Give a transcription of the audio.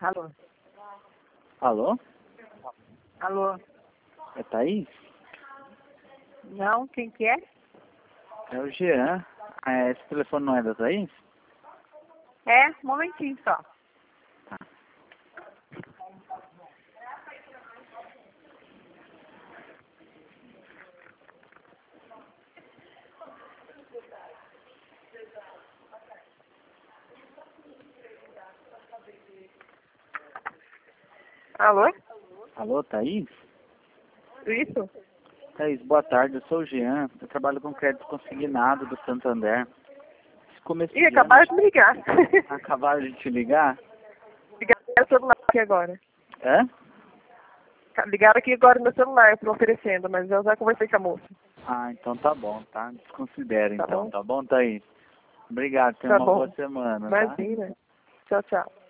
Alô? Alô? Alô? É Thaís? Não, quem que é? É o Jean. Ah, esse telefone não é da Thaís? É, um momentinho só. Tá. Alô? Alô, Thaís? Isso? Thaís, boa tarde. Eu sou o Jean. Eu trabalho com crédito consignado do Santander. Esse começo Ih, de ano, acabaram de me ligar. acabaram de te ligar? Ligaram o celular aqui agora. Hã? Ligaram aqui agora no meu celular, estão oferecendo, mas eu já conversei com a moça. Ah, então tá bom, tá? Desconsidera Tá então, bom? tá bom, Thaís? Obrigado, tenha Tá uma boa bom. semana, tá? Imagina. Tchau, tchau.